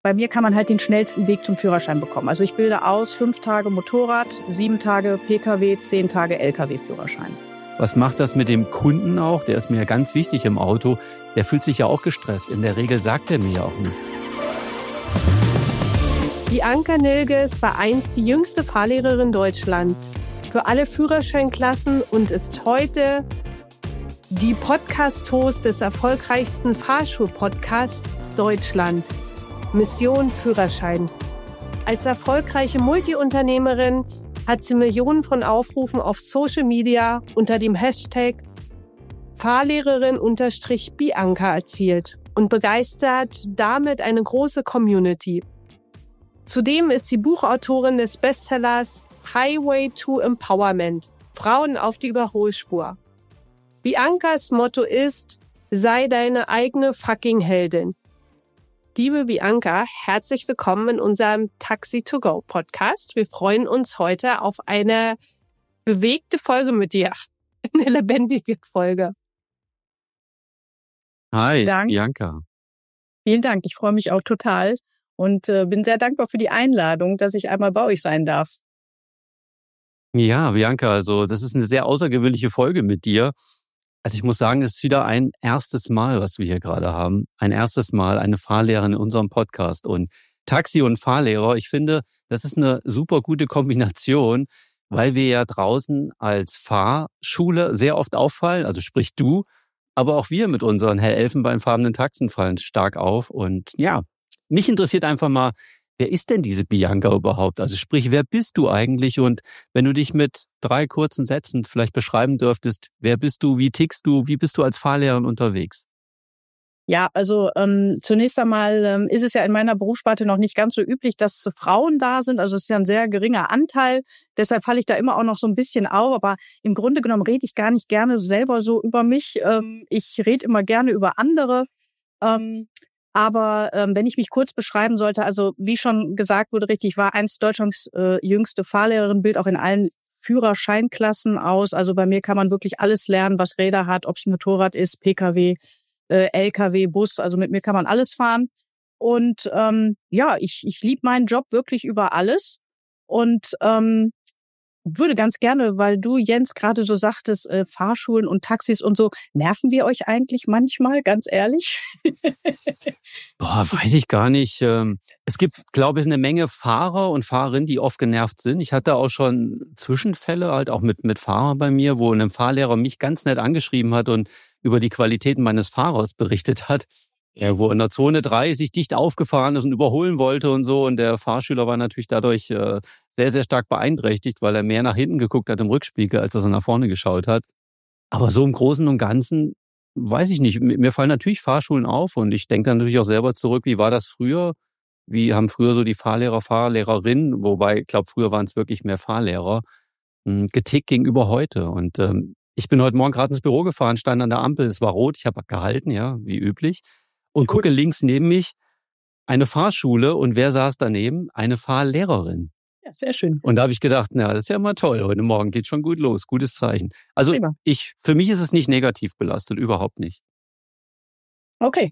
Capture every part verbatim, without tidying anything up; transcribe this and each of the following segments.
bei mir kann man halt den schnellsten Weg zum Führerschein bekommen. Also ich bilde aus fünf Tage Motorrad, sieben Tage Pkw, zehn Tage Lkw-Führerschein. Was macht das mit dem Kunden auch? Der ist mir ja ganz wichtig im Auto. Der fühlt sich ja auch gestresst. In der Regel sagt er mir ja auch nichts. Bianca Nilges war einst die jüngste Fahrlehrerin Deutschlands für alle Führerscheinklassen und ist heute die Podcast-Host des erfolgreichsten Fahrschul-Podcasts Deutschland, Mission Führerschein. Als erfolgreiche Multiunternehmerin hat sie Millionen von Aufrufen auf Social Media unter dem Hashtag Fahrlehrerin-Bianca erzielt und begeistert damit eine große Community. Zudem ist sie Buchautorin des Bestsellers Highway to Empowerment – Frauen auf die Überholspur. Biancas Motto ist, sei deine eigene fucking Heldin. Liebe Bianca, herzlich willkommen in unserem Taxi to go Podcast. Wir freuen uns heute auf eine bewegte Folge mit dir. Eine lebendige Folge. Hi, Dank. Bianca. Vielen Dank, ich freue mich auch total und äh, bin sehr dankbar für die Einladung, dass ich einmal bei euch sein darf. Ja, Bianca, also das ist eine sehr außergewöhnliche Folge mit dir. Also ich muss sagen, es ist wieder ein erstes Mal, was wir hier gerade haben. Ein erstes Mal eine Fahrlehrerin in unserem Podcast. Und Taxi und Fahrlehrer, ich finde, das ist eine super gute Kombination, weil wir ja draußen als Fahrschule sehr oft auffallen, also sprich du, aber auch wir mit unseren hell elfenbeinfarbenen Taxen fallen stark auf. Und ja, mich interessiert einfach mal, wer ist denn diese Bianca überhaupt? Also sprich, wer bist du eigentlich? Und wenn du dich mit drei kurzen Sätzen vielleicht beschreiben dürftest, wer bist du, wie tickst du, wie bist du als Fahrlehrerin unterwegs? Ja, also ähm, zunächst einmal ähm, ist es ja in meiner Berufssparte noch nicht ganz so üblich, dass Frauen da sind. Also es ist ja ein sehr geringer Anteil. Deshalb falle ich da immer auch noch so ein bisschen auf. Aber im Grunde genommen rede ich gar nicht gerne selber so über mich. Ähm, ich rede immer gerne über andere. Ähm, Aber ähm, wenn ich mich kurz beschreiben sollte, also wie schon gesagt wurde, richtig, ich war einst Deutschlands äh, jüngste Fahrlehrerin, bild auch in allen Führerscheinklassen aus. Also bei mir kann man wirklich alles lernen, was Räder hat, ob es Motorrad ist, Pkw, äh, Lkw, Bus. Also mit mir kann man alles fahren. Und ähm, ja, ich, ich liebe meinen Job wirklich über alles und ähm, würde ganz gerne, weil du, Jens, gerade so sagtest, äh, Fahrschulen und Taxis und so, nerven wir euch eigentlich manchmal, ganz ehrlich? Boah, weiß ich gar nicht. Es gibt, glaube ich, eine Menge Fahrer und Fahrerinnen, die oft genervt sind. Ich hatte auch schon Zwischenfälle, halt auch mit, mit Fahrern bei mir, wo ein Fahrlehrer mich ganz nett angeschrieben hat und über die Qualitäten meines Fahrers berichtet hat. Ja, wo in der Zone drei sich dicht aufgefahren ist und überholen wollte und so. Und der Fahrschüler war natürlich dadurch äh, sehr, sehr stark beeinträchtigt, weil er mehr nach hinten geguckt hat im Rückspiegel, als dass er nach vorne geschaut hat. Aber so im Großen und Ganzen, weiß ich nicht. Mir fallen natürlich Fahrschulen auf und ich denke dann natürlich auch selber zurück, wie war das früher? Wie haben früher so die Fahrlehrer, Fahrlehrerinnen, wobei, ich glaube, früher waren es wirklich mehr Fahrlehrer, getickt gegenüber heute. Und ähm, ich bin heute Morgen gerade ins Büro gefahren, stand an der Ampel, es war rot, ich habe gehalten, ja, wie üblich. Und gucke links neben mich eine Fahrschule und wer saß daneben? Eine Fahrlehrerin. Ja, sehr schön. Und da habe ich gedacht, na, das ist ja mal toll. Heute Morgen geht schon gut los. Gutes Zeichen. Also Prima. ich, für mich ist es nicht negativ belastet, überhaupt nicht. Okay.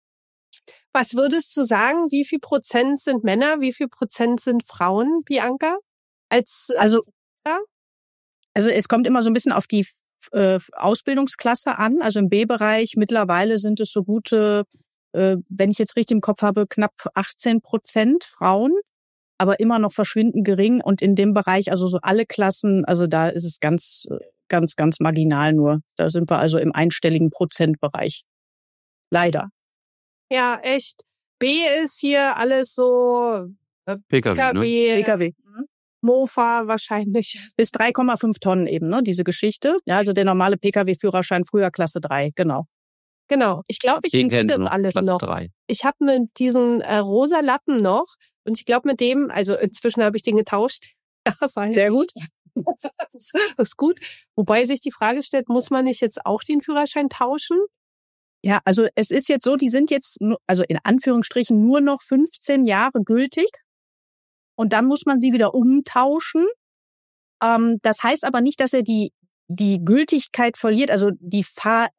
Was würdest du sagen, wie viel Prozent sind Männer, wie viel Prozent sind Frauen, Bianca? Als Also, ja? also es kommt immer so ein bisschen auf die äh, Ausbildungsklasse an. Also im B-Bereich mittlerweile sind es so gute, äh, wenn ich jetzt richtig im Kopf habe, knapp achtzehn Prozent Frauen, aber immer noch verschwindend gering. Und in dem Bereich, also so alle Klassen, also da ist es ganz, ganz, ganz marginal nur. Da sind wir also im einstelligen Prozentbereich. Leider. Ja, echt. B ist hier alles so äh, Pkw, Pkw, ne? Pkw. Mhm. Mofa wahrscheinlich. Bis drei Komma fünf Tonnen eben, ne, diese Geschichte. Ja, also der normale Pkw-Führerschein früher Klasse drei, genau. Genau. Ich glaube, ich Den finde kennen das wir alles Klasse noch. drei. Ich habe mit diesen äh, rosa Lappen noch und ich glaube mit dem, also inzwischen habe ich den getauscht. Sehr gut. Das ist gut. Wobei sich die Frage stellt, muss man nicht jetzt auch den Führerschein tauschen? Ja, also es ist jetzt so, die sind jetzt, also in Anführungsstrichen nur noch fünfzehn Jahre gültig. Und dann muss man sie wieder umtauschen. Ähm, das heißt aber nicht, dass er die, die Gültigkeit verliert. Also die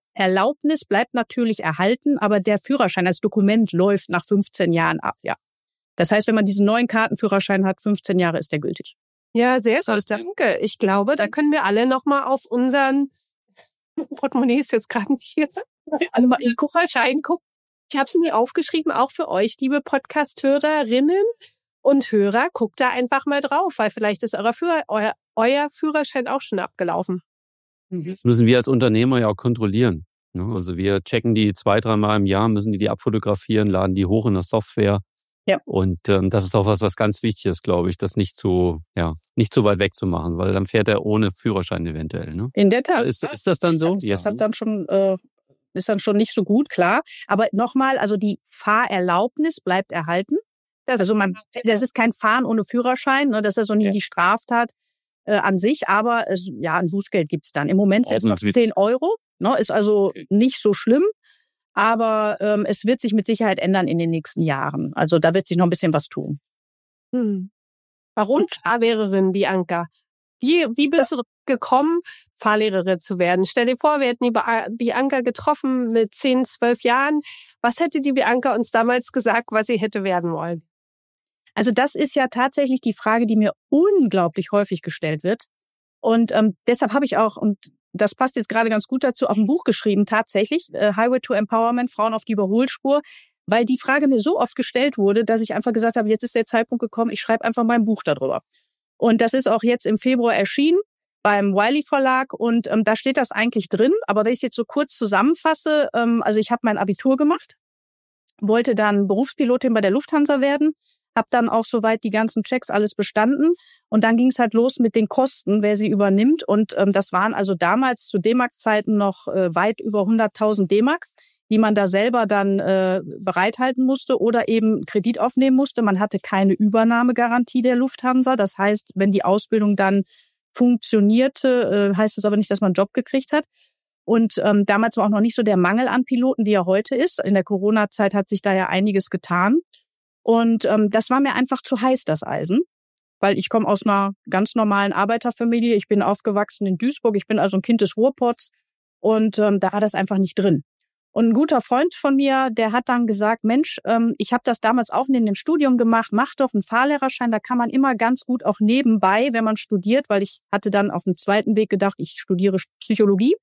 Fahrerlaubnis bleibt natürlich erhalten, aber der Führerschein als Dokument läuft nach fünfzehn Jahren ab, ja. Das heißt, wenn man diesen neuen Kartenführerschein hat, fünfzehn Jahre ist der gültig. Ja, sehr gut, danke. Ich glaube, da können wir alle nochmal auf unseren Portemonnaie ist jetzt gerade nicht hier. Alle mal in Führerschein gucken. Ich habe es mir aufgeschrieben, auch für euch, liebe Podcast-Hörerinnen und Hörer. Guckt da einfach mal drauf, weil vielleicht ist euer, Führer, euer, euer Führerschein auch schon abgelaufen. Das müssen wir als Unternehmer ja auch kontrollieren. Also wir checken die zwei, dreimal im Jahr, müssen die die abfotografieren, laden die hoch in der Software. Ja. Und ähm, das ist auch was, was ganz wichtig ist, glaube ich, das nicht zu, ja, nicht zu weit weg zu machen, weil dann fährt er ohne Führerschein eventuell. Ne? In der Tat. Ist, ist das dann so? Das, ja. das hat dann schon, äh, ist dann schon nicht so gut, klar. Aber nochmal, also die Fahrerlaubnis bleibt erhalten. Also man, das ist kein Fahren ohne Führerschein, ne? Das ist also nicht ja. die Straftat äh, an sich, aber es, ja, ein Bußgeld gibt's dann. Im Moment sind es noch zehn Euro, ne? Ist also nicht so schlimm. Aber ähm, es wird sich mit Sicherheit ändern in den nächsten Jahren. Also da wird sich noch ein bisschen was tun. Hm. Warum Fahrlehrerin, Bianca? Wie, wie bist du gekommen, Fahrlehrerin zu werden? Stell dir vor, wir hätten die Bianca getroffen mit zehn, zwölf Jahren. Was hätte die Bianca uns damals gesagt, was sie hätte werden wollen? Also das ist ja tatsächlich die Frage, die mir unglaublich häufig gestellt wird. Und ähm, deshalb habe ich auch, und das passt jetzt gerade ganz gut dazu, auf ein Buch geschrieben, tatsächlich, äh, Highway to Empowerment, Frauen auf die Überholspur, weil die Frage mir so oft gestellt wurde, dass ich einfach gesagt habe, jetzt ist der Zeitpunkt gekommen, ich schreibe einfach mein Buch darüber. Und das ist auch jetzt im Februar erschienen beim Wiley Verlag und ähm, da steht das eigentlich drin, aber wenn ich es jetzt so kurz zusammenfasse, ähm, also ich habe mein Abitur gemacht, wollte dann Berufspilotin bei der Lufthansa werden, habe dann auch soweit die ganzen Checks alles bestanden und dann ging es halt los mit den Kosten, wer sie übernimmt und ähm, das waren also damals zu D-Mark-Zeiten noch äh, weit über hunderttausend D-Mark, die man da selber dann äh, bereithalten musste oder eben Kredit aufnehmen musste. Man hatte keine Übernahmegarantie der Lufthansa, das heißt, wenn die Ausbildung dann funktionierte, äh, heißt es aber nicht, dass man einen Job gekriegt hat. Und ähm, damals war auch noch nicht so der Mangel an Piloten, wie er heute ist. In der Corona-Zeit hat sich da ja einiges getan. Und ähm, das war mir einfach zu heiß, das Eisen, weil ich komme aus einer ganz normalen Arbeiterfamilie. Ich bin aufgewachsen in Duisburg, ich bin also ein Kind des Ruhrpots und ähm, da war das einfach nicht drin. Und ein guter Freund von mir, der hat dann gesagt, Mensch, ähm, ich habe das damals auch neben dem Studium gemacht, mach doch einen Fahrlehrerschein, da kann man immer ganz gut auch nebenbei, wenn man studiert, weil ich hatte dann auf dem zweiten Weg gedacht, ich studiere Psychologie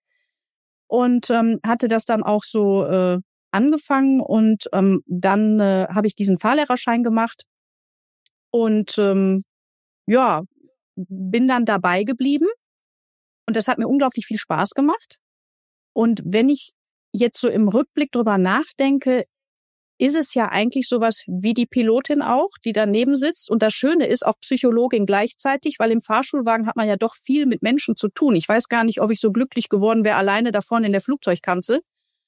und ähm, hatte das dann auch so äh, angefangen und ähm, dann äh, habe ich diesen Fahrlehrerschein gemacht und ähm, ja, bin dann dabei geblieben und das hat mir unglaublich viel Spaß gemacht. Und wenn ich jetzt so im Rückblick drüber nachdenke, ist es ja eigentlich sowas wie die Pilotin auch, die daneben sitzt. Und das Schöne ist auch Psychologin gleichzeitig, weil im Fahrschulwagen hat man ja doch viel mit Menschen zu tun. Ich weiß gar nicht, ob ich so glücklich geworden wäre, alleine da vorne in der Flugzeugkanzel.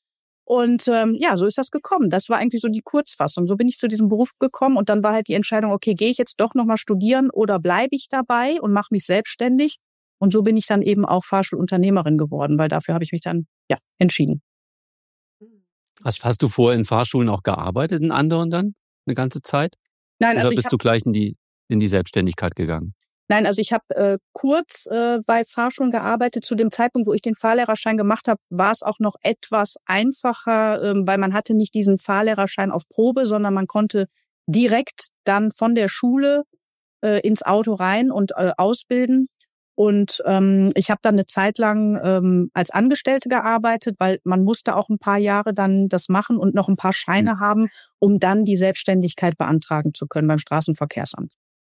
Und ähm, ja, so ist das gekommen. Das war eigentlich so die Kurzfassung. So bin ich zu diesem Beruf gekommen und dann war halt die Entscheidung, okay, gehe ich jetzt doch nochmal studieren oder bleibe ich dabei und mache mich selbstständig? Und so bin ich dann eben auch Fahrschulunternehmerin geworden, weil dafür habe ich mich dann ja entschieden. Hast, hast du vorher in Fahrschulen auch gearbeitet, in anderen dann, eine ganze Zeit? Nein, also Oder bist hab, du gleich in die, in die Selbstständigkeit gegangen? Nein, also ich habe äh, kurz äh, bei Fahrschulen gearbeitet. Zu dem Zeitpunkt, wo ich den Fahrlehrerschein gemacht habe, war es auch noch etwas einfacher, ähm, weil man hatte nicht diesen Fahrlehrerschein auf Probe, sondern man konnte direkt dann von der Schule äh, ins Auto rein und äh, ausbilden. Und ähm, ich habe dann eine Zeit lang ähm, als Angestellte gearbeitet, weil man musste auch ein paar Jahre dann das machen und noch ein paar Scheine mhm. haben, um dann die Selbstständigkeit beantragen zu können beim Straßenverkehrsamt.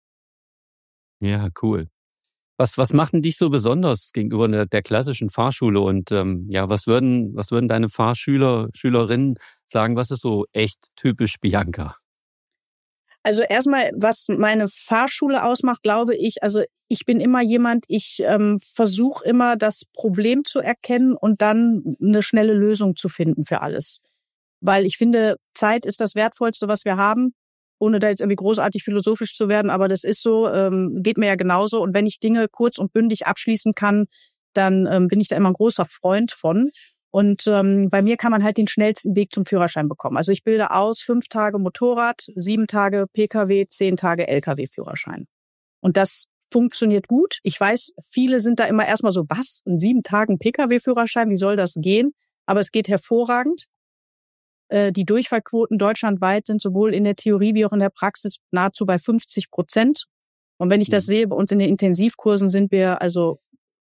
Ja, cool. Was was macht denn dich so besonders gegenüber der, der klassischen Fahrschule? Und ähm, ja, was würden was würden deine Fahrschüler, Schülerinnen sagen? Was ist so echt typisch Bianca? Also erstmal, was meine Fahrschule ausmacht, glaube ich, also ich bin immer jemand, ich ähm, versuche immer das Problem zu erkennen und dann eine schnelle Lösung zu finden für alles. Weil ich finde, Zeit ist das Wertvollste, was wir haben, ohne da jetzt irgendwie großartig philosophisch zu werden, aber das ist so, ähm, geht mir ja genauso. Und wenn ich Dinge kurz und bündig abschließen kann, dann ähm, bin ich da immer ein großer Freund von. Und ähm, bei mir kann man halt den schnellsten Weg zum Führerschein bekommen. Also ich bilde aus fünf Tage Motorrad, sieben Tage Pkw, zehn Tage Lkw-Führerschein. Und das funktioniert gut. Ich weiß, viele sind da immer erstmal so, was, in sieben Tagen Pkw-Führerschein, wie soll das gehen? Aber es geht hervorragend. Äh, die Durchfallquoten deutschlandweit sind sowohl in der Theorie wie auch in der Praxis nahezu bei fünfzig Prozent. Und wenn ich das sehe, bei uns in den Intensivkursen sind wir also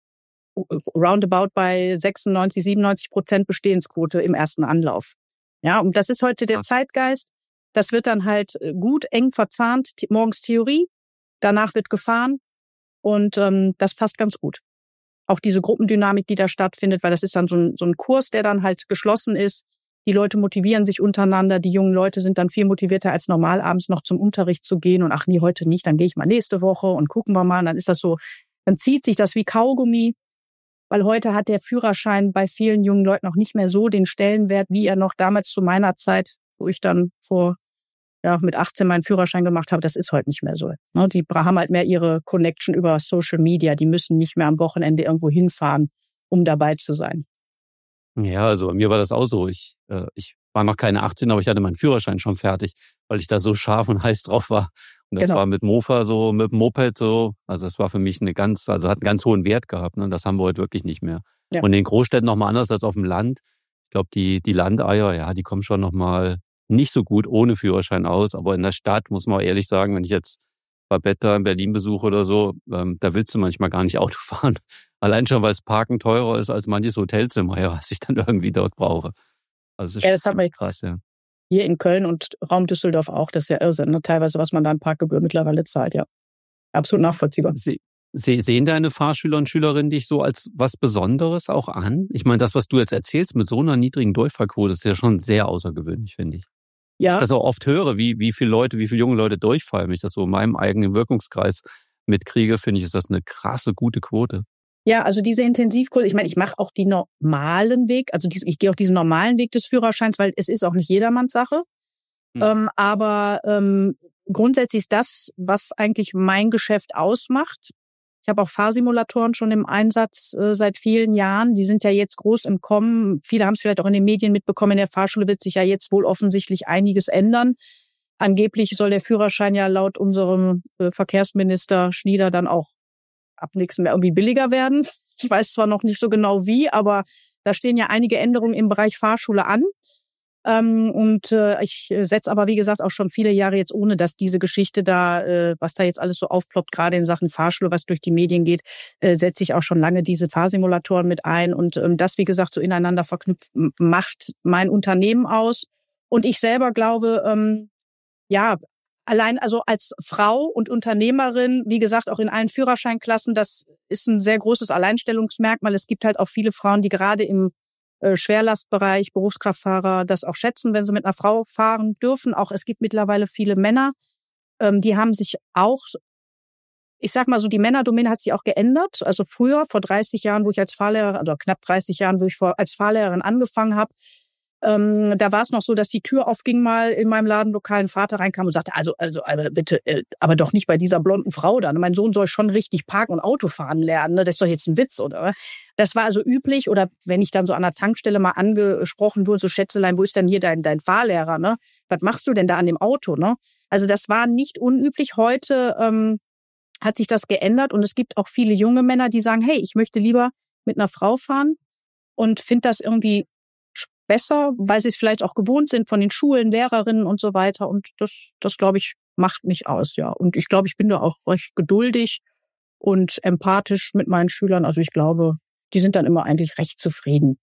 roundabout bei sechsundneunzig, siebenundneunzig Prozent Bestehensquote im ersten Anlauf. Ja, und das ist heute der Zeitgeist. Das wird dann halt gut eng verzahnt. Morgens Theorie, danach wird gefahren und ähm, das passt ganz gut. Auch diese Gruppendynamik, die da stattfindet, weil das ist dann so ein, so ein Kurs, der dann halt geschlossen ist. Die Leute motivieren sich untereinander. Die jungen Leute sind dann viel motivierter, als normal abends noch zum Unterricht zu gehen. Und ach nee, heute nicht, dann gehe ich mal nächste Woche und gucken wir mal. Und dann ist das so, dann zieht sich das wie Kaugummi. Weil heute hat der Führerschein bei vielen jungen Leuten noch nicht mehr so den Stellenwert, wie er noch damals zu meiner Zeit, wo ich dann vor ja mit achtzehn meinen Führerschein gemacht habe. Das ist heute nicht mehr so. Die haben halt mehr ihre Connection über Social Media. Die müssen nicht mehr am Wochenende irgendwo hinfahren, um dabei zu sein. Ja, also bei mir war das auch so. Ich, äh, ich war noch keine achtzehn, aber ich hatte meinen Führerschein schon fertig, weil ich da so scharf und heiß drauf war. Und das genau. war mit Mofa so, mit dem Moped so. Also das war für mich eine ganz, also hat einen ganz hohen Wert gehabt. Ne? Das haben wir heute wirklich nicht mehr. Ja. Und in den Großstädten nochmal anders als auf dem Land. Ich glaube, die, die Landeier, ja, die kommen schon nochmal nicht so gut ohne Führerschein aus. Aber in der Stadt muss man auch ehrlich sagen, wenn ich jetzt Babetta in Berlin besuche oder so, ähm, da willst du manchmal gar nicht Auto fahren. Allein schon, weil das Parken teurer ist als manches Hotelzimmer, ja, was ich dann irgendwie dort brauche. Also das ist ja, das hat man krass, ja. Hier in Köln und Raum Düsseldorf auch, das ist ja Irrsinn, ne? Teilweise, was man da an Parkgebühr mittlerweile zahlt, ja. Absolut nachvollziehbar. Sie, Sie, sehen deine Fahrschüler und Schülerinnen dich so als was Besonderes auch an? Ich meine, das, was du jetzt erzählst mit so einer niedrigen Durchfallquote, ist ja schon sehr außergewöhnlich, finde ich. Ja. Ich das auch oft höre, wie, wie viele Leute, wie viele junge Leute durchfallen. Wenn ich das so in meinem eigenen Wirkungskreis mitkriege, finde ich, ist das eine krasse, gute Quote. Ja, also diese Intensivkurse, ich meine, ich mache auch die normalen Weg, also die, ich gehe auch diesen normalen Weg des Führerscheins, weil es ist auch nicht jedermanns Sache. Hm. Ähm, aber ähm, grundsätzlich ist das, was eigentlich mein Geschäft ausmacht. Ich habe auch Fahrsimulatoren schon im Einsatz äh, seit vielen Jahren. Die sind ja jetzt groß im Kommen. Viele haben es vielleicht auch in den Medien mitbekommen. In der Fahrschule wird sich ja jetzt wohl offensichtlich einiges ändern. Angeblich soll der Führerschein ja laut unserem äh, Verkehrsminister Schnieder dann auch ab nächstem Jahr irgendwie billiger werden. Ich weiß zwar noch nicht so genau wie, aber da stehen ja einige Änderungen im Bereich Fahrschule an. Ähm, und äh, ich setze aber, wie gesagt, auch schon viele Jahre jetzt, ohne dass diese Geschichte da, äh, was da jetzt alles so aufploppt, gerade in Sachen Fahrschule, was durch die Medien geht, äh, setze ich auch schon lange diese Fahrsimulatoren mit ein. Und ähm, das, wie gesagt, so ineinander verknüpft, macht mein Unternehmen aus. Und ich selber glaube, ähm, ja, allein also als Frau und Unternehmerin, wie gesagt, auch in allen Führerscheinklassen, das ist ein sehr großes Alleinstellungsmerkmal. Es gibt halt auch viele Frauen, die gerade im äh, Schwerlastbereich, Berufskraftfahrer, das auch schätzen, wenn sie mit einer Frau fahren dürfen. Auch es gibt mittlerweile viele Männer, ähm, die haben sich auch, ich sag mal so, die Männerdomäne hat sich auch geändert. Also früher, vor dreißig Jahren, wo ich als Fahrlehrer, also knapp dreißig Jahren, wo ich vor, als Fahrlehrerin angefangen habe, Ähm, da war es noch so, dass die Tür aufging mal in meinem Ladenlokal, ein Vater reinkam und sagte, also, also, also bitte, äh, aber doch nicht bei dieser blonden Frau da. Mein Sohn soll schon richtig parken und Auto fahren lernen. Ne? Das ist doch jetzt ein Witz, oder? Das war also üblich. Oder wenn ich dann so an der Tankstelle mal angesprochen wurde, so Schätzelein, wo ist denn hier dein, dein Fahrlehrer? Ne? Was machst du denn da an dem Auto? Ne? Also das war nicht unüblich. Heute ähm, hat sich das geändert und es gibt auch viele junge Männer, die sagen, hey, ich möchte lieber mit einer Frau fahren und finde das irgendwie besser, weil sie es vielleicht auch gewohnt sind von den Schulen, Lehrerinnen und so weiter. Und das, das glaube ich, macht mich aus, ja. Und ich glaube, ich bin da auch recht geduldig und empathisch mit meinen Schülern. Also ich glaube, die sind dann immer eigentlich recht zufrieden.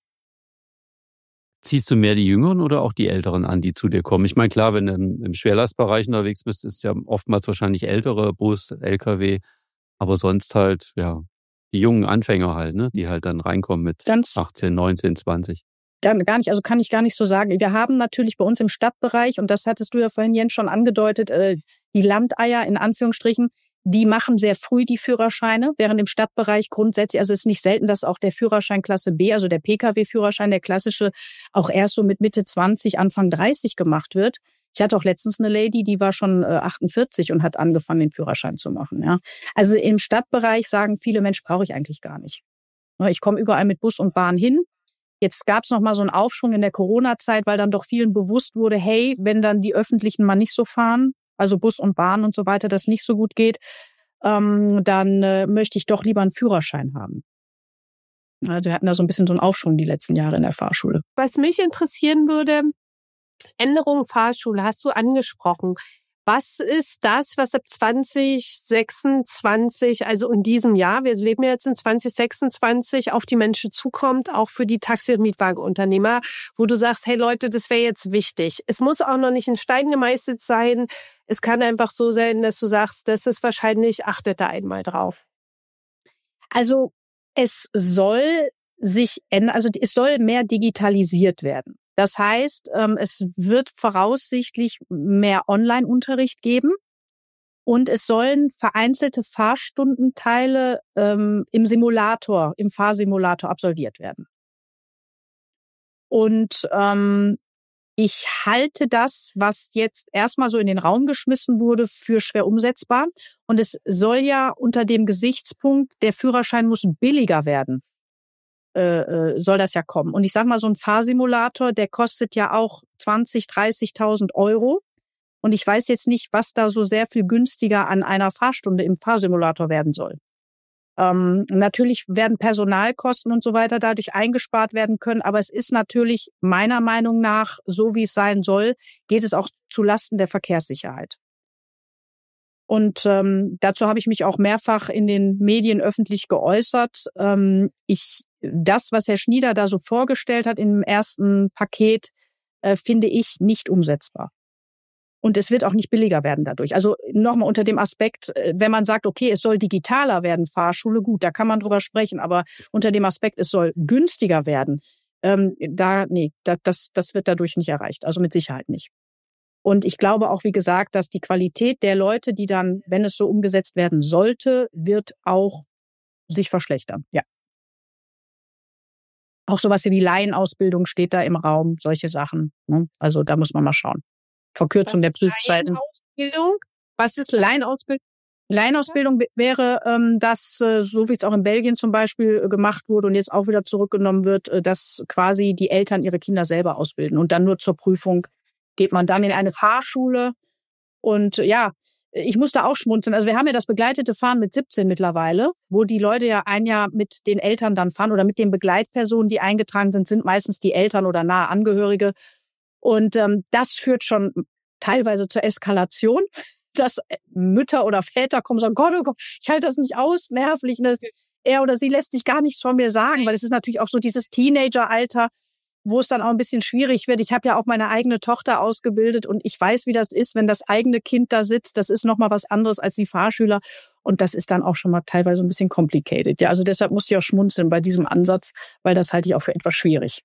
Ziehst du mehr die Jüngeren oder auch die Älteren an, die zu dir kommen? Ich meine, klar, wenn du im Schwerlastbereich unterwegs bist, ist ja oftmals wahrscheinlich ältere Bus, L K W, aber sonst halt, ja, die jungen Anfänger halt, ne, die halt dann reinkommen mit Ganz achtzehn, neunzehn, zwanzig. Gar nicht, also kann ich gar nicht so sagen. Wir haben natürlich bei uns im Stadtbereich, und das hattest du ja vorhin, Jens, schon angedeutet, die Landeier in Anführungsstrichen, die machen sehr früh die Führerscheine, während im Stadtbereich grundsätzlich, also es ist nicht selten, dass auch der Führerschein Klasse B, also der P K W-Führerschein, der klassische, auch erst so mit Mitte zwanzig, Anfang dreißig gemacht wird. Ich hatte auch letztens eine Lady, die war schon achtundvierzig und hat angefangen, den Führerschein zu machen. Ja. Also im Stadtbereich sagen viele Menschen, brauche ich eigentlich gar nicht. Ich komme überall mit Bus und Bahn hin. Jetzt gab es noch mal so einen Aufschwung in der Corona-Zeit, weil dann doch vielen bewusst wurde, hey, wenn dann die Öffentlichen mal nicht so fahren, also Bus und Bahn und so weiter, das nicht so gut geht, ähm, dann äh, möchte ich doch lieber einen Führerschein haben. Also wir hatten da so ein bisschen so einen Aufschwung die letzten Jahre in der Fahrschule. Was mich interessieren würde, Änderung Fahrschule hast du angesprochen. Was ist das, was ab zwanzig sechsundzwanzig, also in diesem Jahr, wir leben jetzt in zwanzig sechsundzwanzig, auf die Menschen zukommt, auch für die Taxi- und Mietwagenunternehmer, wo du sagst, hey Leute, das wäre jetzt wichtig. Es muss auch noch nicht in Stein gemeißelt sein. Es kann einfach so sein, dass du sagst, das ist wahrscheinlich, achtet da einmal drauf. Also es soll sich ändern, also es soll mehr digitalisiert werden. Das heißt, es wird voraussichtlich mehr Online-Unterricht geben und es sollen vereinzelte Fahrstundenteile ähm, im Simulator, im Fahrsimulator absolviert werden. Und ähm, ich halte das, was jetzt erstmal so in den Raum geschmissen wurde, für schwer umsetzbar. Und es soll ja unter dem Gesichtspunkt, der Führerschein muss billiger werden. Äh, soll das ja kommen. Und ich sag mal, so ein Fahrsimulator, der kostet ja auch zwanzigtausend, dreißigtausend Euro. Und ich weiß jetzt nicht, was da so sehr viel günstiger an einer Fahrstunde im Fahrsimulator werden soll. Ähm, natürlich werden Personalkosten und so weiter dadurch eingespart werden können. Aber es ist natürlich meiner Meinung nach, so wie es sein soll, geht es auch zulasten der Verkehrssicherheit. Und ähm, dazu habe ich mich auch mehrfach in den Medien öffentlich geäußert. Ähm, ich Das, was Herr Schnieder da so vorgestellt hat im ersten Paket, äh, finde ich nicht umsetzbar. Und es wird auch nicht billiger werden dadurch. Also nochmal unter dem Aspekt, wenn man sagt, okay, es soll digitaler werden, Fahrschule, gut, da kann man drüber sprechen. Aber unter dem Aspekt, es soll günstiger werden, ähm, da, nee, da, das, das wird dadurch nicht erreicht. Also mit Sicherheit nicht. Und ich glaube auch, wie gesagt, dass die Qualität der Leute, die dann, wenn es so umgesetzt werden sollte, wird auch sich verschlechtern. Ja. Auch sowas wie die Laienausbildung steht da im Raum, solche Sachen. Ne? Also da muss man mal schauen. Verkürzung der Prüfzeiten. Laienausbildung? Was ist Laienausbildung? Laienausbildung wäre, ähm, dass, äh, so wie es auch in Belgien zum Beispiel äh, gemacht wurde und jetzt auch wieder zurückgenommen wird, äh, dass quasi die Eltern ihre Kinder selber ausbilden und dann nur zur Prüfung geht man dann in eine Fahrschule. Und ja, ich musste auch schmunzeln. Also wir haben ja das begleitete Fahren mit siebzehn mittlerweile, wo die Leute ja ein Jahr mit den Eltern dann fahren oder mit den Begleitpersonen, die eingetragen sind, sind meistens die Eltern oder nahe Angehörige. Und ähm, das führt schon teilweise zur Eskalation, dass Mütter oder Väter kommen und sagen, Gott, oh Gott, ich halte das nicht aus, nervlich. Und er oder sie lässt sich gar nichts von mir sagen, weil es ist natürlich auch so dieses Teenageralter, wo es dann auch ein bisschen schwierig wird. Ich habe ja auch meine eigene Tochter ausgebildet und ich weiß, wie das ist, wenn das eigene Kind da sitzt. Das ist nochmal was anderes als die Fahrschüler. Und das ist dann auch schon mal teilweise ein bisschen complicated. Ja, also deshalb musste ich auch schmunzeln bei diesem Ansatz, weil das halte ich auch für etwas schwierig.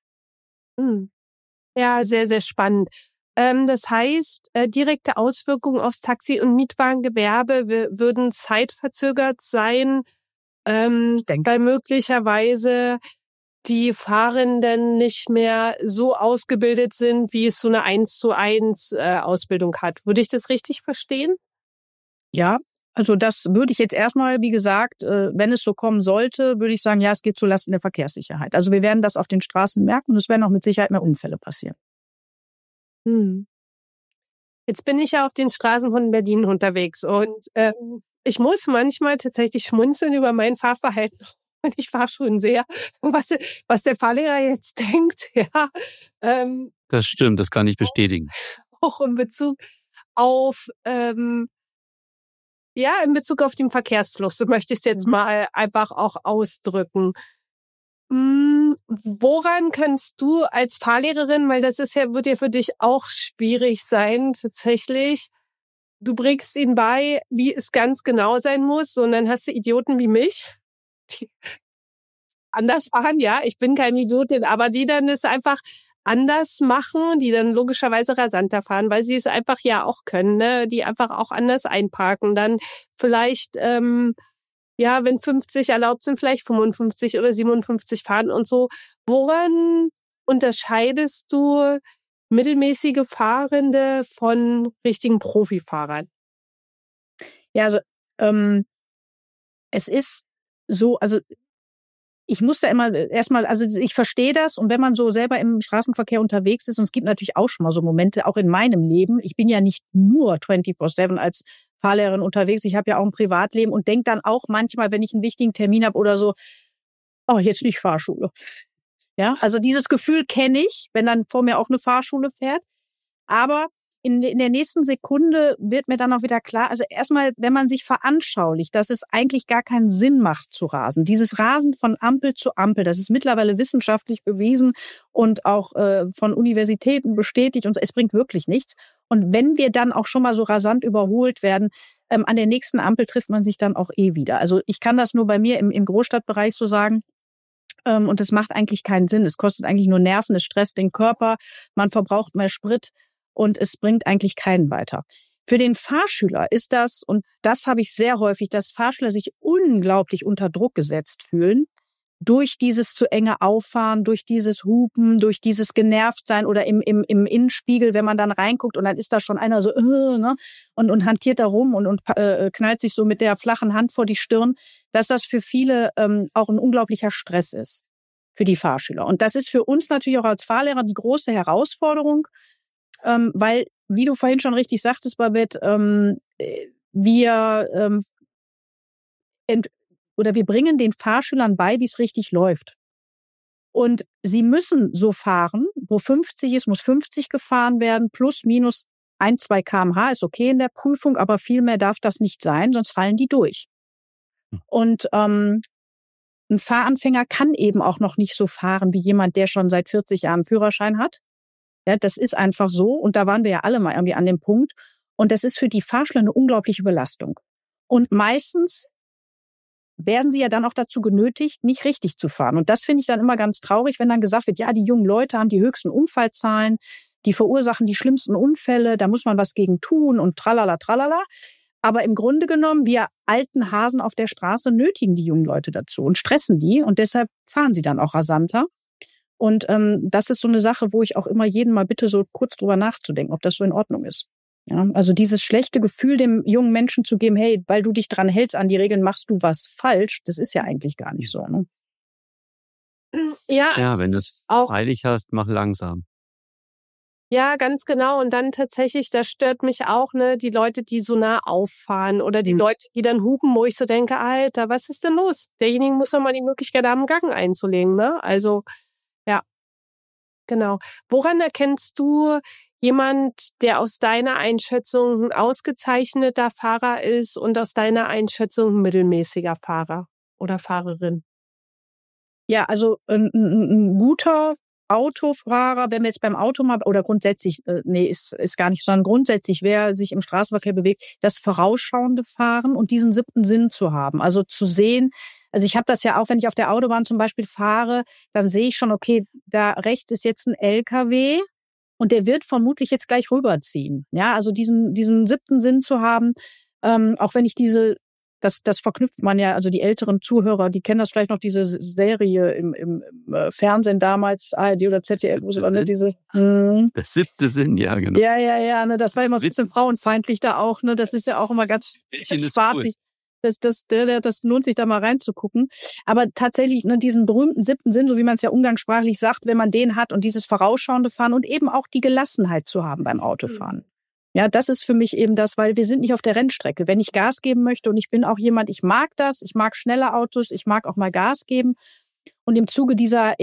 Ja, sehr, sehr spannend. Ähm, das heißt, äh, direkte Auswirkungen aufs Taxi- und Mietwagengewerbe w- würden zeitverzögert sein, ähm, weil möglicherweise die Fahrenden nicht mehr so ausgebildet sind, wie es so eine eins zu eins äh, Ausbildung hat. Würde ich das richtig verstehen? Ja, also das würde ich jetzt erstmal, wie gesagt, äh, wenn es so kommen sollte, würde ich sagen, ja, es geht zulasten der Verkehrssicherheit. Also wir werden das auf den Straßen merken und es werden auch mit Sicherheit mehr Unfälle passieren. Hm. Jetzt bin ich ja auf den Straßen von Berlin unterwegs und ähm, ich muss manchmal tatsächlich schmunzeln über mein Fahrverhalten. Und ich fahre schon sehr, was, was der Fahrlehrer jetzt denkt, ja. Ähm, das stimmt, das kann ich bestätigen. Auch in Bezug auf, ähm, ja, in Bezug auf den Verkehrsfluss, so möchte ich es jetzt mal einfach auch ausdrücken. Hm, woran kannst du als Fahrlehrerin, weil das ist ja, wird ja für dich auch schwierig sein, tatsächlich, du bringst ihnen bei, wie es ganz genau sein muss, und dann hast du Idioten wie mich, die anders fahren, ja, ich bin keine Idiotin, aber die dann es einfach anders machen, die dann logischerweise rasanter fahren, weil sie es einfach ja auch können, ne, die einfach auch anders einparken, dann vielleicht, ähm, ja, wenn fünfzig erlaubt sind, vielleicht fünfundfünfzig oder siebenundfünfzig fahren und so. Woran unterscheidest du mittelmäßige Fahrende von richtigen Profifahrern? Ja, also ähm, es ist so, also ich muss da immer erstmal, also ich verstehe das, und wenn man so selber im Straßenverkehr unterwegs ist, und es gibt natürlich auch schon mal so Momente, auch in meinem Leben, ich bin ja nicht nur vierundzwanzig sieben als Fahrlehrerin unterwegs, ich habe ja auch ein Privatleben und denke dann auch manchmal, wenn ich einen wichtigen Termin habe oder so, oh, jetzt nicht Fahrschule. Ja, also dieses Gefühl kenne ich, wenn dann vor mir auch eine Fahrschule fährt. Aber in, in der nächsten Sekunde wird mir dann auch wieder klar, also erstmal, wenn man sich veranschaulicht, dass es eigentlich gar keinen Sinn macht zu rasen. Dieses Rasen von Ampel zu Ampel, das ist mittlerweile wissenschaftlich bewiesen und auch äh, von Universitäten bestätigt und es bringt wirklich nichts. Und wenn wir dann auch schon mal so rasant überholt werden, ähm, an der nächsten Ampel trifft man sich dann auch eh wieder. Also ich kann das nur bei mir im, im Großstadtbereich so sagen. Ähm, und es macht eigentlich keinen Sinn. Es kostet eigentlich nur Nerven, es stresst den Körper, man verbraucht mehr Sprit. Und es bringt eigentlich keinen weiter. Für den Fahrschüler ist das, und das habe ich sehr häufig, dass Fahrschüler sich unglaublich unter Druck gesetzt fühlen, durch dieses zu enge Auffahren, durch dieses Hupen, durch dieses Genervtsein oder im, im, im Innenspiegel, wenn man dann reinguckt und dann ist da schon einer so äh, ne, und, und hantiert da rum und, und äh, knallt sich so mit der flachen Hand vor die Stirn, dass das für viele ähm, auch ein unglaublicher Stress ist, für die Fahrschüler. Und das ist für uns natürlich auch als Fahrlehrer die große Herausforderung, Ähm, weil, wie du vorhin schon richtig sagtest, Babette, ähm, wir ähm, ent- oder wir bringen den Fahrschülern bei, wie es richtig läuft. Und sie müssen so fahren, wo fünfzig ist, muss fünfzig gefahren werden, plus minus ein, zwei Kilometer pro Stunde ist okay in der Prüfung, aber viel mehr darf das nicht sein, sonst fallen die durch. Und ähm, ein Fahranfänger kann eben auch noch nicht so fahren wie jemand, der schon seit vierzig Jahren einen Führerschein hat. Ja, das ist einfach so. Und da waren wir ja alle mal irgendwie an dem Punkt. Und das ist für die Fahrschüler eine unglaubliche Belastung. Und meistens werden sie ja dann auch dazu genötigt, nicht richtig zu fahren. Und das finde ich dann immer ganz traurig, wenn dann gesagt wird, ja, die jungen Leute haben die höchsten Unfallzahlen, die verursachen die schlimmsten Unfälle, da muss man was gegen tun und tralala, tralala. Aber im Grunde genommen, wir alten Hasen auf der Straße nötigen die jungen Leute dazu und stressen die. Und deshalb fahren sie dann auch rasanter. Und ähm, das ist so eine Sache, wo ich auch immer jeden mal bitte, so kurz drüber nachzudenken, ob das so in Ordnung ist. Ja, also dieses schlechte Gefühl dem jungen Menschen zu geben, hey, weil du dich dran hältst an die Regeln, machst du was falsch, das ist ja eigentlich gar nicht so. Ne? Ja, ja, wenn du es eilig hast, mach langsam. Ja, ganz genau. Und dann tatsächlich, das stört mich auch, ne, die Leute, die so nah auffahren oder die mhm. Leute, die dann hupen, wo ich so denke, Alter, was ist denn los? Derjenige muss doch mal die Möglichkeit haben, Gang einzulegen, ne? Also, ja, genau. Woran erkennst du jemand, der aus deiner Einschätzung ein ausgezeichneter Fahrer ist und aus deiner Einschätzung ein mittelmäßiger Fahrer oder Fahrerin? Ja, also ein, ein, ein guter Autofahrer, wenn wir jetzt beim Auto mal, oder grundsätzlich, äh, nee, ist, ist gar nicht, sondern grundsätzlich, wer sich im Straßenverkehr bewegt, das vorausschauende Fahren und diesen siebten Sinn zu haben. Also zu sehen, also ich habe das ja auch, wenn ich auf der Autobahn zum Beispiel fahre, dann sehe ich schon, okay, da rechts ist jetzt ein L K W und der wird vermutlich jetzt gleich rüberziehen. Ja, also diesen, diesen siebten Sinn zu haben, ähm, auch wenn ich diese Das, das verknüpft man ja, also die älteren Zuhörer, die kennen das vielleicht noch, diese Serie im, im, im Fernsehen damals, A R D oder Z D F, wo sie dann diese... Hm. Das siebte Sinn, ja, genau. Ja, ja, ja, ne, das war immer ein bisschen frauenfeindlich da auch, ne, das ist ja auch immer ganz spaßig. Das, das, das, das lohnt sich da mal reinzugucken. Aber tatsächlich, ne, diesen berühmten siebten Sinn, so wie man es ja umgangssprachlich sagt, wenn man den hat und dieses vorausschauende Fahren und eben auch die Gelassenheit zu haben beim Autofahren. Mhm. Ja, das ist für mich eben das, weil wir sind nicht auf der Rennstrecke. Wenn ich Gas geben möchte und ich bin auch jemand, ich mag das, ich mag schnelle Autos, ich mag auch mal Gas geben. Und im Zuge dieser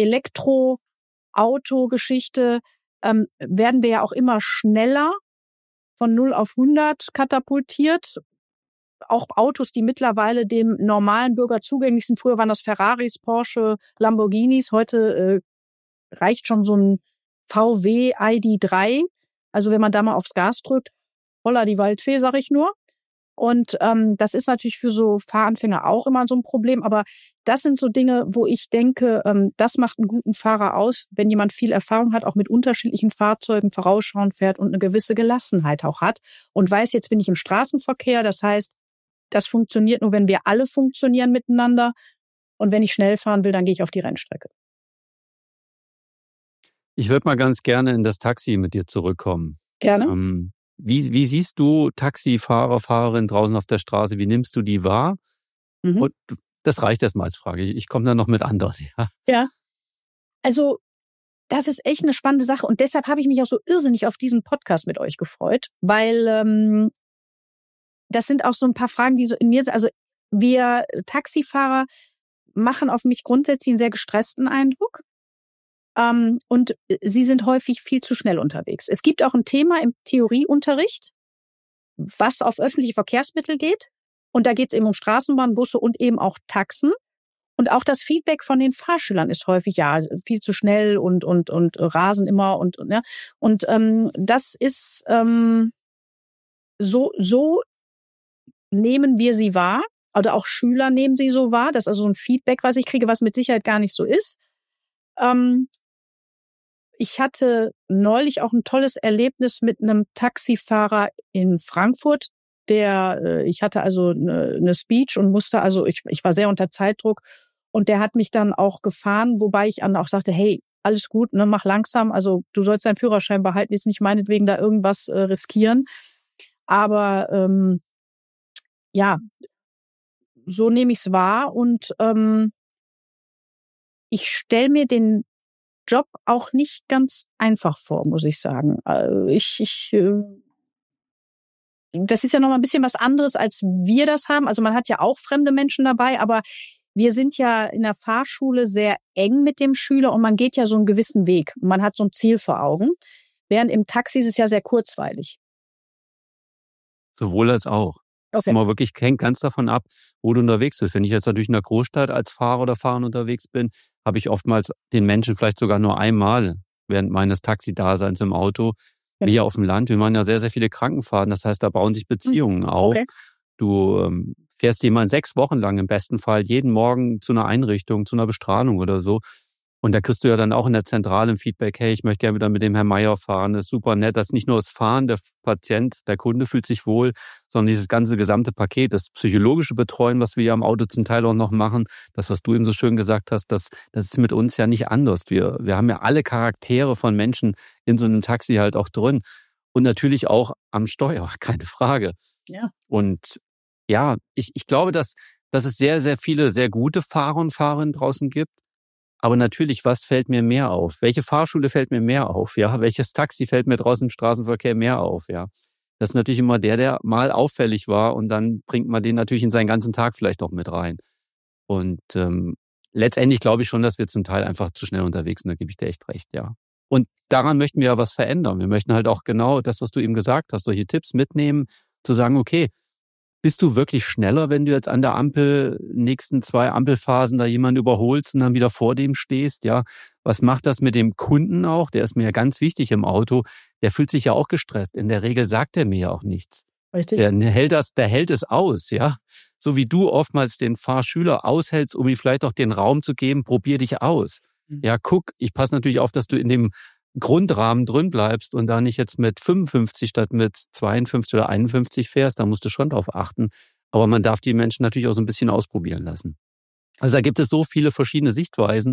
Elektro-Auto-Geschichte ähm, werden wir ja auch immer schneller von null auf hundert katapultiert. Auch Autos, die mittlerweile dem normalen Bürger zugänglich sind. Früher waren das Ferraris, Porsche, Lamborghinis. Heute äh, reicht schon so ein V W I D drei. Also wenn man da mal aufs Gas drückt, holla die Waldfee, sag ich nur. Und ähm, das ist natürlich für so Fahranfänger auch immer so ein Problem. Aber das sind so Dinge, wo ich denke, ähm, das macht einen guten Fahrer aus, wenn jemand viel Erfahrung hat, auch mit unterschiedlichen Fahrzeugen vorausschauend fährt und eine gewisse Gelassenheit auch hat. Und weiß, jetzt bin ich im Straßenverkehr. Das heißt, das funktioniert nur, wenn wir alle funktionieren miteinander. Und wenn ich schnell fahren will, dann gehe ich auf die Rennstrecke. Ich würde mal ganz gerne in das Taxi mit dir zurückkommen. Gerne. Ähm, wie, wie siehst du Taxifahrer, Fahrerin draußen auf der Straße? Wie nimmst du die wahr? Mhm. Und das reicht erstmal als Frage. Ich, ich komme dann noch mit anderen. Ja. ja, also das ist echt eine spannende Sache. Und deshalb habe ich mich auch so irrsinnig auf diesen Podcast mit euch gefreut. Weil ähm, das sind auch so ein paar Fragen, die so in mir sind. Also wir Taxifahrer machen auf mich grundsätzlich einen sehr gestressten Eindruck. Ähm, und sie sind häufig viel zu schnell unterwegs. Es gibt auch ein Thema im Theorieunterricht, was auf öffentliche Verkehrsmittel geht. Und da geht es eben um Straßenbahn, Busse und eben auch Taxen. Und auch das Feedback von den Fahrschülern ist häufig, ja, viel zu schnell und und und rasen immer und und ja. Und ähm, das ist ähm, so so nehmen wir sie wahr, oder auch Schüler nehmen sie so wahr. Das ist also so ein Feedback, was ich kriege, was mit Sicherheit gar nicht so ist. Ähm, ich hatte neulich auch ein tolles Erlebnis mit einem Taxifahrer in Frankfurt. Der, ich hatte also eine, eine Speech und musste also, ich, ich war sehr unter Zeitdruck. Und der hat mich dann auch gefahren, wobei ich dann auch sagte, hey, alles gut, ne, mach langsam. Also du sollst deinen Führerschein behalten, jetzt nicht meinetwegen da irgendwas äh, riskieren. Aber ähm, ja, so nehme ich es wahr. Und ähm, ich stelle mir den Job auch nicht ganz einfach vor, muss ich sagen. Also ich, ich äh, das ist ja noch mal ein bisschen was anderes, als wir das haben. Also man hat ja auch fremde Menschen dabei, aber wir sind ja in der Fahrschule sehr eng mit dem Schüler und man geht ja so einen gewissen Weg. Und man hat so ein Ziel vor Augen. Während im Taxi ist es ja sehr kurzweilig. Sowohl als auch. Das Okay. ist immer wirklich, hängt ganz davon ab, wo du unterwegs bist. Wenn ich jetzt natürlich in der Großstadt als Fahrer oder Fahrerin unterwegs bin, habe ich oftmals den Menschen vielleicht sogar nur einmal während meines Taxidaseins im Auto. Ja. Wie auf dem Land. Wir machen ja sehr, sehr viele Krankenfahrten. Das heißt, da bauen sich Beziehungen auf. Okay. Du ähm, fährst jemanden sechs Wochen lang im besten Fall jeden Morgen zu einer Einrichtung, zu einer Bestrahlung oder so. Und da kriegst du ja dann auch in der Zentrale ein Feedback, hey, ich möchte gerne wieder mit dem Herrn Meier fahren. Das ist super nett. Das ist nicht nur das Fahren, der Patient, der Kunde fühlt sich wohl, sondern dieses ganze gesamte Paket, das psychologische Betreuen, was wir ja am Auto zum Teil auch noch machen, das, was du eben so schön gesagt hast, das, das ist mit uns ja nicht anders. Wir, wir haben ja alle Charaktere von Menschen in so einem Taxi halt auch drin. Und natürlich auch am Steuer, keine Frage. Ja. Und ja, ich, ich glaube, dass, dass es sehr, sehr viele sehr gute Fahrer und Fahrerinnen draußen gibt. Aber natürlich, was fällt mir mehr auf? Welche Fahrschule fällt mir mehr auf? Ja, welches Taxi fällt mir draußen im Straßenverkehr mehr auf? Ja, das ist natürlich immer der, der mal auffällig war und dann bringt man den natürlich in seinen ganzen Tag vielleicht auch mit rein. Und ähm, letztendlich glaube ich schon, dass wir zum Teil einfach zu schnell unterwegs sind. Da gebe ich dir echt recht, ja. Und daran möchten wir ja was verändern. Wir möchten halt auch genau das, was du eben gesagt hast, solche Tipps mitnehmen, zu sagen, okay, bist du wirklich schneller, wenn du jetzt an der Ampel, nächsten zwei Ampelphasen da jemanden überholst und dann wieder vor dem stehst? Ja, was macht das mit dem Kunden auch? Der ist mir ja ganz wichtig im Auto. Der fühlt sich ja auch gestresst. In der Regel sagt er mir ja auch nichts. Richtig. Der hält das, der hält es aus, ja. So wie du oftmals den Fahrschüler aushältst, um ihm vielleicht auch den Raum zu geben, probier dich aus. Mhm. Ja, guck, ich passe natürlich auf, dass du in dem Grundrahmen drin bleibst und da nicht jetzt mit fünfundfünfzig statt mit zweiundfünfzig oder einundfünfzig fährst, da musst du schon drauf achten. Aber man darf die Menschen natürlich auch so ein bisschen ausprobieren lassen. Also da gibt es so viele verschiedene Sichtweisen,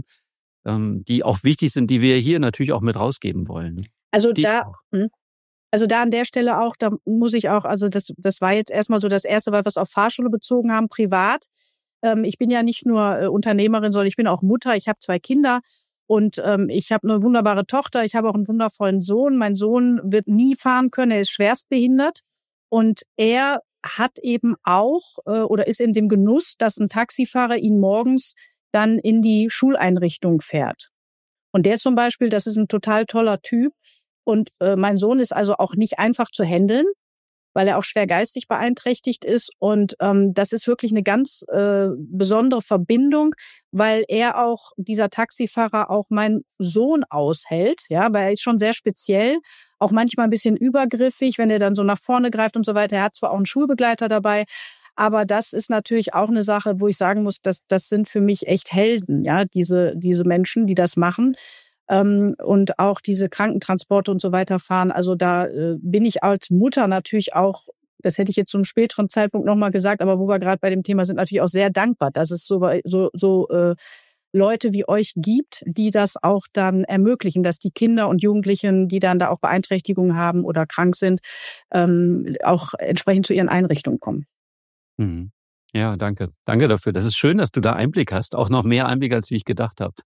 die auch wichtig sind, die wir hier natürlich auch mit rausgeben wollen. Also die da, also da an der Stelle auch, da muss ich auch, also das, das war jetzt erstmal so das Erste, weil wir es auf Fahrschule bezogen haben, privat. Ich bin ja nicht nur Unternehmerin, sondern ich bin auch Mutter. Ich habe zwei Kinder. Und ähm, ich habe eine wunderbare Tochter, ich habe auch einen wundervollen Sohn. Mein Sohn wird nie fahren können, er ist schwerstbehindert. Und er hat eben auch äh, oder ist in dem Genuss, dass ein Taxifahrer ihn morgens dann in die Schuleinrichtung fährt. Und der zum Beispiel, das ist ein total toller Typ. Und äh, mein Sohn ist also auch nicht einfach zu handeln, weil er auch schwer geistig beeinträchtigt ist. Und ähm, das ist wirklich eine ganz äh, besondere Verbindung, weil er auch, dieser Taxifahrer, auch meinen Sohn aushält. Ja, weil er ist schon sehr speziell, auch manchmal ein bisschen übergriffig, wenn er dann so nach vorne greift und so weiter. Er hat zwar auch einen Schulbegleiter dabei, aber das ist natürlich auch eine Sache, wo ich sagen muss, dass das sind für mich echt Helden, ja, diese diese Menschen, die das machen. Ähm, und auch diese Krankentransporte und so weiter fahren. Also da äh, bin ich als Mutter natürlich auch, das hätte ich jetzt zu einem späteren Zeitpunkt nochmal gesagt, aber wo wir gerade bei dem Thema sind, natürlich auch sehr dankbar, dass es so, so, so äh, Leute wie euch gibt, die das auch dann ermöglichen, dass die Kinder und Jugendlichen, die dann da auch Beeinträchtigungen haben oder krank sind, ähm, auch entsprechend zu ihren Einrichtungen kommen. Mhm. Ja, danke. Danke dafür. Das ist schön, dass du da Einblick hast. Auch noch mehr Einblick, als wie ich gedacht habe.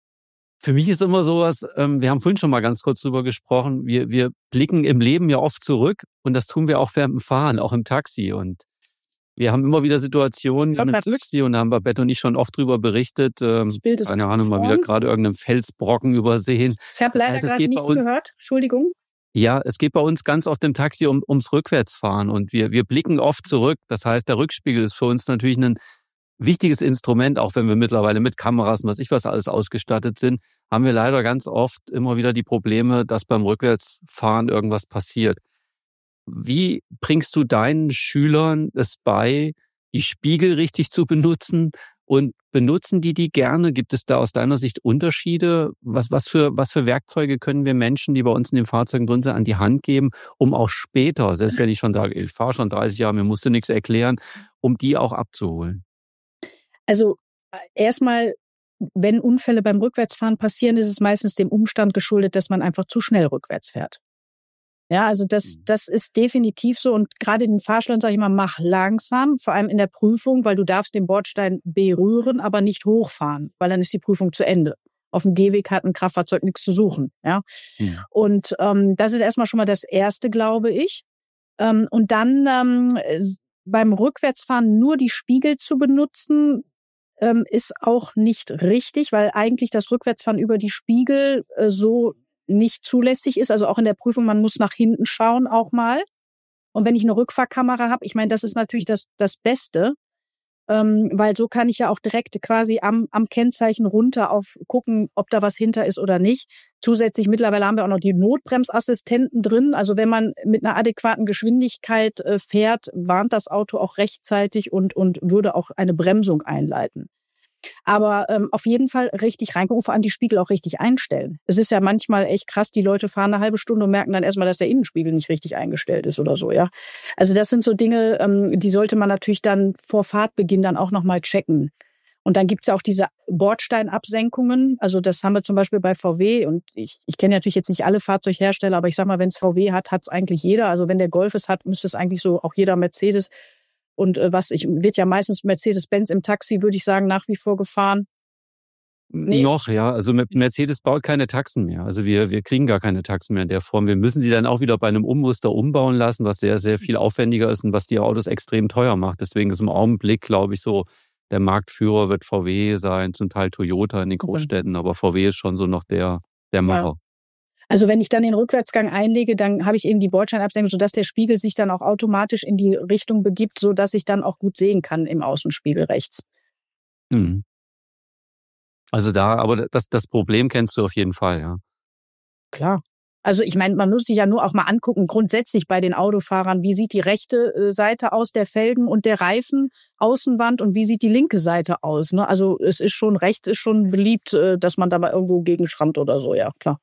Für mich ist immer sowas, ähm, wir haben vorhin schon mal ganz kurz drüber gesprochen, wir, wir blicken im Leben ja oft zurück und das tun wir auch während dem Fahren, auch im Taxi. Und Wir haben immer wieder Situationen mit Taxi und da haben Babette und ich schon oft drüber berichtet. Ähm, das Bild ist keine Ahnung, mal wieder gerade irgendeinen Felsbrocken übersehen. Ich habe leider Also, gerade nichts uns, gehört. Entschuldigung. Ja, es geht bei uns ganz oft im Taxi um, ums Rückwärtsfahren und wir, wir blicken oft zurück. Das heißt, der Rückspiegel ist für uns natürlich ein wichtiges Instrument, auch wenn wir mittlerweile mit Kameras und was ich was alles ausgestattet sind, haben wir leider ganz oft immer wieder die Probleme, dass beim Rückwärtsfahren irgendwas passiert. Wie bringst du deinen Schülern es bei, die Spiegel richtig zu benutzen? Und benutzen die die gerne? Gibt es da aus deiner Sicht Unterschiede? Was, was für, was für Werkzeuge können wir Menschen, die bei uns in den Fahrzeugen drin sind, an die Hand geben, um auch später, selbst wenn ich schon sage, ich fahre schon dreißig Jahre, mir musst du nichts erklären, um die auch abzuholen? Also erstmal, wenn Unfälle beim Rückwärtsfahren passieren, ist es meistens dem Umstand geschuldet, dass man einfach zu schnell rückwärts fährt. Ja, also das, das ist definitiv so. Und gerade den Fahrschülern sage ich immer, mach langsam, vor allem in der Prüfung, weil du darfst den Bordstein berühren, aber nicht hochfahren, weil dann ist die Prüfung zu Ende. Auf dem Gehweg hat ein Kraftfahrzeug nichts zu suchen. Ja, ja. Und ähm, das ist erstmal schon mal das Erste, glaube ich. Ähm, und dann ähm, beim Rückwärtsfahren nur die Spiegel zu benutzen, ähm, ist auch nicht richtig, weil eigentlich das Rückwärtsfahren über die Spiegel äh, so nicht zulässig ist, also auch in der Prüfung, man muss nach hinten schauen auch mal. Und wenn ich eine Rückfahrkamera habe, ich meine, das ist natürlich das das Beste, ähm, weil so kann ich ja auch direkt quasi am am Kennzeichen runter auf gucken, ob da was hinter ist oder nicht. Zusätzlich mittlerweile haben wir auch noch die Notbremsassistenten drin. Also wenn man mit einer adäquaten Geschwindigkeit äh, fährt, warnt das Auto auch rechtzeitig und und würde auch eine Bremsung einleiten. Aber ähm, auf jeden Fall richtig reingucken, vor allem die Spiegel auch richtig einstellen. Es ist ja manchmal echt krass, die Leute fahren eine halbe Stunde und merken dann erstmal, dass der Innenspiegel nicht richtig eingestellt ist oder so, ja. Also das sind so Dinge, ähm, die sollte man natürlich dann vor Fahrtbeginn dann auch nochmal checken. Und dann gibt's ja auch diese Bordsteinabsenkungen. Also das haben wir zum Beispiel bei V W. Und ich, ich kenne natürlich jetzt nicht alle Fahrzeughersteller, aber ich sag mal, wenn es V W hat, hat's eigentlich jeder. Also wenn der Golf es hat, müsste es eigentlich so auch jeder Mercedes. Und äh, was ich wird ja meistens Mercedes-Benz im Taxi, würde ich sagen, nach wie vor gefahren. Nee. Noch, ja. Also Mercedes baut keine Taxen mehr. Also wir wir kriegen gar keine Taxen mehr in der Form. Wir müssen sie dann auch wieder bei einem Umrüster umbauen lassen, was sehr, sehr viel aufwendiger ist und was die Autos extrem teuer macht. Deswegen ist im Augenblick, glaube ich, so, der Marktführer wird V W sein, zum Teil Toyota in den Großstädten, aber V W ist schon so noch der, der Macher. Ja. Also wenn ich dann den Rückwärtsgang einlege, dann habe ich eben die Bordsteinabsenkung, sodass der Spiegel sich dann auch automatisch in die Richtung begibt, sodass ich dann auch gut sehen kann im Außenspiegel rechts. Mhm. Also da, aber das, das Problem kennst du auf jeden Fall, ja. Klar. Also ich meine, man muss sich ja nur auch mal angucken, grundsätzlich bei den Autofahrern, wie sieht die rechte Seite aus der Felgen und der Reifen, Außenwand und wie sieht die linke Seite aus, ne? Also es ist schon, rechts ist schon beliebt, dass man da mal irgendwo gegenschrammt oder so, ja, klar.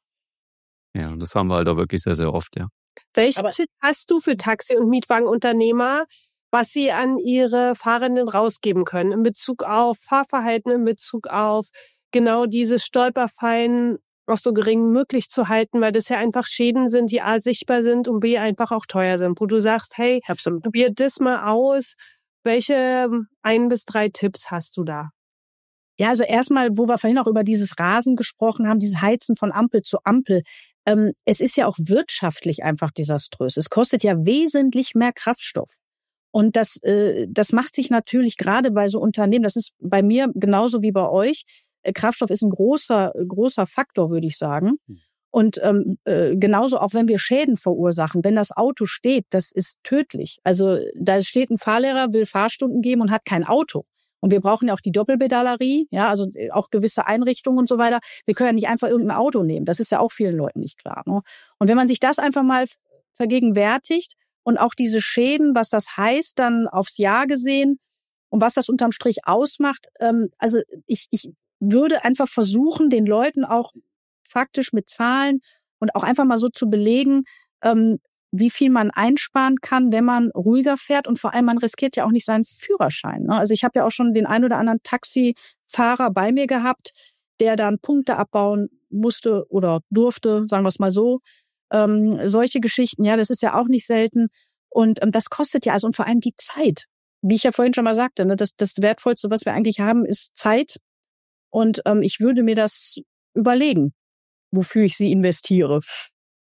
Ja, und das haben wir halt auch wirklich sehr, sehr oft, ja. Welchen Tipp hast du für Taxi- und Mietwagenunternehmer, was sie an ihre Fahrenden rausgeben können in Bezug auf Fahrverhalten, in Bezug auf genau diese Stolperfallen auch so gering möglich zu halten, weil das ja einfach Schäden sind, die A sichtbar sind und B einfach auch teuer sind, wo du sagst, hey, Absolut. probier das mal aus. Welche ein bis drei Tipps hast du da? Ja, also erstmal, wo wir vorhin auch über dieses Rasen gesprochen haben, dieses Heizen von Ampel zu Ampel. Ähm, es ist ja auch wirtschaftlich einfach desaströs. Es kostet ja wesentlich mehr Kraftstoff. Und das, äh, das macht sich natürlich gerade bei so Unternehmen, das ist bei mir genauso wie bei euch, äh, Kraftstoff ist ein großer, großer Faktor, würde ich sagen. Und ähm, äh, genauso auch, wenn wir Schäden verursachen, wenn das Auto steht, das ist tödlich. Also da steht ein Fahrlehrer, will Fahrstunden geben und hat kein Auto. Und wir brauchen ja auch die Doppelpedalerie, ja, also auch gewisse Einrichtungen und so weiter. Wir können ja nicht einfach irgendein Auto nehmen. Das ist ja auch vielen Leuten nicht klar, ne? Und wenn man sich das einfach mal vergegenwärtigt und auch diese Schäden, was das heißt, dann aufs Jahr gesehen und was das unterm Strich ausmacht, ähm, also ich, ich würde einfach versuchen, den Leuten auch faktisch mit Zahlen und auch einfach mal so zu belegen, ähm, wie viel man einsparen kann, wenn man ruhiger fährt. Und vor allem, man riskiert ja auch nicht seinen Führerschein, ne? Also ich habe ja auch schon den ein oder anderen Taxifahrer bei mir gehabt, der dann Punkte abbauen musste oder durfte, sagen wir es mal so. Ähm, solche Geschichten, ja, das ist ja auch nicht selten. Und ähm, das kostet ja also und vor allem die Zeit. Wie ich ja vorhin schon mal sagte, ne, das, das Wertvollste, was wir eigentlich haben, ist Zeit. Und ähm, ich würde mir das überlegen, wofür ich sie investiere.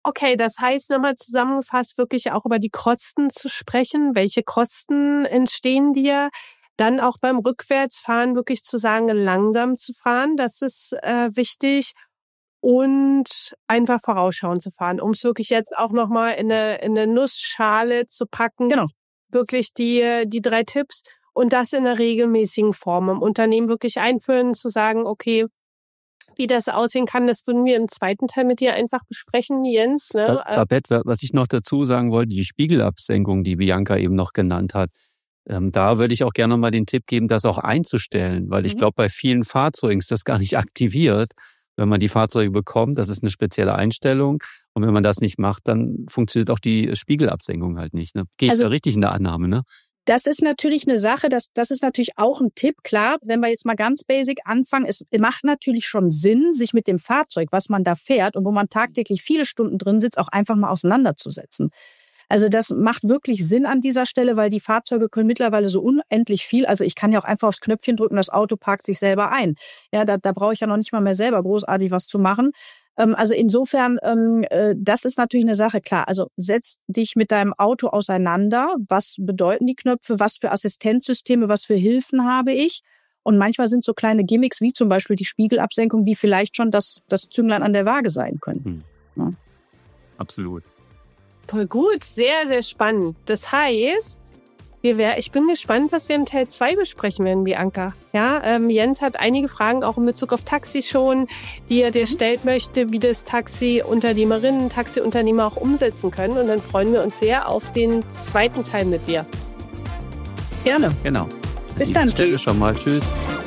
Okay, das heißt nochmal zusammengefasst, wirklich auch über die Kosten zu sprechen. Welche Kosten entstehen dir? Dann auch beim Rückwärtsfahren wirklich zu sagen, langsam zu fahren, das ist äh, wichtig. Und einfach vorausschauend zu fahren, um es wirklich jetzt auch nochmal in eine, in eine Nussschale zu packen. Genau. Wirklich die, die drei Tipps und das in einer regelmäßigen Form im Unternehmen wirklich einführen, zu sagen, okay, wie das aussehen kann, das würden wir im zweiten Teil mit dir einfach besprechen, Jens. Ne? Babette, was ich noch dazu sagen wollte, die Spiegelabsenkung, die Bianca eben noch genannt hat, ähm, da würde ich auch gerne nochmal den Tipp geben, das auch einzustellen, weil ich mhm. glaube, bei vielen Fahrzeugen ist das gar nicht aktiviert, wenn man die Fahrzeuge bekommt. Das ist eine spezielle Einstellung. Und wenn man das nicht macht, dann funktioniert auch die Spiegelabsenkung halt nicht. Ne? Gehe ich also, da richtig in der Annahme, ne? Das ist natürlich eine Sache, das, das ist natürlich auch ein Tipp, klar. Wenn wir jetzt mal ganz basic anfangen, es macht natürlich schon Sinn, sich mit dem Fahrzeug, was man da fährt und wo man tagtäglich viele Stunden drin sitzt, auch einfach mal auseinanderzusetzen. Also das macht wirklich Sinn an dieser Stelle, weil die Fahrzeuge können mittlerweile so unendlich viel. Also ich kann ja auch einfach aufs Knöpfchen drücken, das Auto parkt sich selber ein. Ja, da, da brauche ich ja noch nicht mal mehr selber großartig was zu machen. Also insofern, das ist natürlich eine Sache, klar. Also setz dich mit deinem Auto auseinander. Was bedeuten die Knöpfe? Was für Assistenzsysteme, was für Hilfen habe ich? Und manchmal sind so kleine Gimmicks wie zum Beispiel die Spiegelabsenkung, die vielleicht schon das, das Zünglein an der Waage sein können. Hm. Ja. Absolut. Voll gut, sehr, sehr spannend. Das heißt, wir wär, ich bin gespannt, was wir im Teil zwei besprechen werden, Bianca. Ja, ähm, Jens hat einige Fragen auch in Bezug auf Taxi schon, die er dir stellen möchte, wie das Taxi-Unternehmerinnen, Taxi-Unternehmer auch umsetzen können. Und dann freuen wir uns sehr auf den zweiten Teil mit dir. Gerne. Genau. Bis dann. Tschüss. Schon mal. Tschüss.